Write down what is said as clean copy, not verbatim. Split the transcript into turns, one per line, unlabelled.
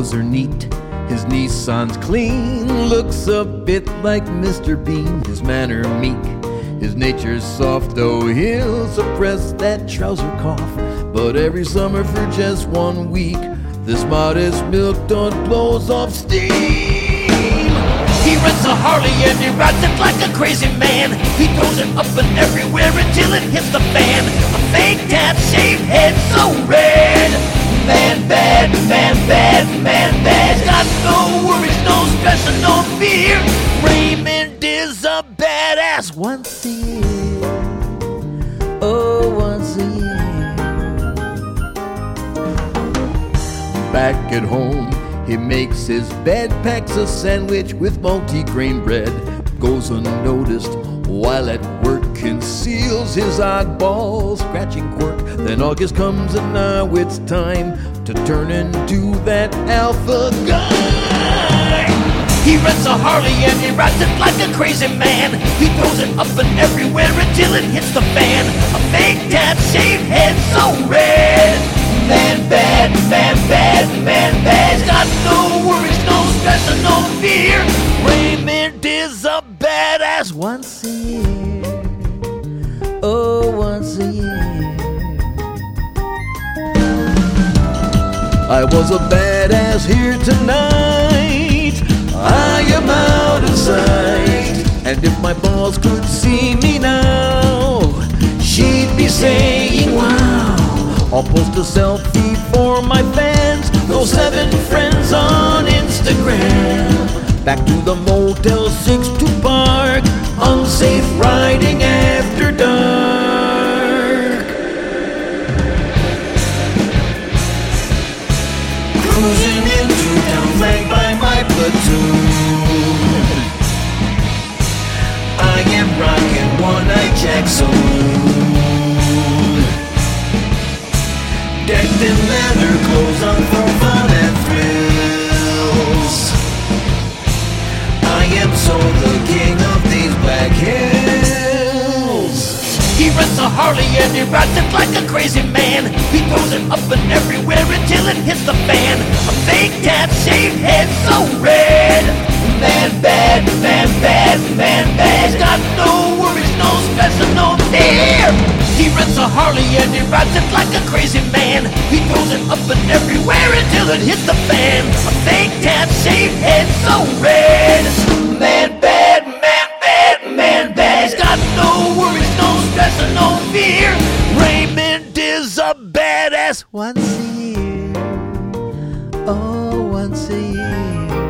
clothes are neat, his Nissan's clean, looks a bit like Mr. Bean, his manner meek, his nature's soft, though he'll suppress that trouser cough. But every summer for just 1 week, this modest milk dog blows off steam. He rents a Harley and he rides it like a crazy man. He throws it up and everywhere until it hits the fan. A fake tat, shaved head, so red. Man bad, man bad, man bad. Got no worries, no stress and no fear. Raymond is a badass once a year. Oh, once a year. Back at home, he makes his bed, packs a sandwich with multi-grain bread, goes unnoticed while at work, conceals his oddball scratching quirk. Then August comes and now it's time to turn into that alpha guy. He rents a Harley and he rides it like a crazy man. He throws it up and everywhere until it hits the fan. A fake tat, shaved head, so red. Man bad, man bad, man bad. Got no worries, no stress and no fear. Raymond is a badass once a year. Oh, once a year. I was a badass here tonight. I am out of sight. And if my boss could see me now, she'd be saying, wow. I'll post a selfie for my fans, those 7 friends on Instagram. Back to the Motel 6 to park, unsafe riding after dark. Cruising into town flanked by my platoon. I am rocking one-night Jack saloon. Decked in leather clothes on for fun and thrills. I am so the king of these black hills. He rents a Harley and he rides it like a crazy man. He throws it up and everywhere until it hits the fan. A fake tat, shaved head, so red. Man bad, man bad, man bad. He's got no worries, no stress and no fear. He rents a Harley and he rides it like a crazy man. He throws it up and everywhere until it hits the fan. A fake tat, shaved head, so red. Man bad, man bad, man bad. He's got no worries, no stress and no fear. Raymond is a badass once a year. Oh, once a year.